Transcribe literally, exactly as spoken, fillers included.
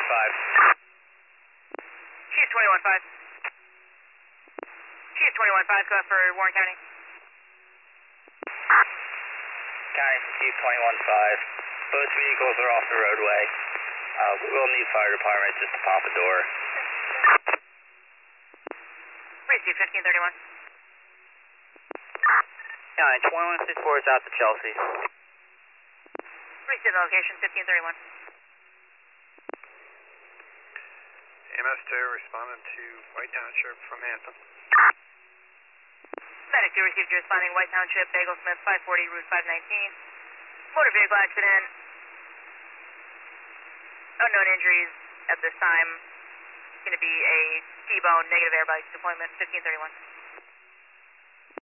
five. Chief twenty-one five. Chief twenty-one five, go for Warren County. County to Chief twenty-one five. Both vehicles are off the roadway. Uh, we'll need fire department just to pop a door. Receive fifteen thirty-one. County twenty-one sixty-four is out to Chelsea. Receive the location, fifteen thirty-one. A M S two responded to White Township from Anthem. Medic two received you responding White Township, Bagel Smith, five forty, Route five nineteen. Motor vehicle accident. Unknown injuries at this time. It's going to be a T-bone, negative airbag deployment, fifteen thirty-one.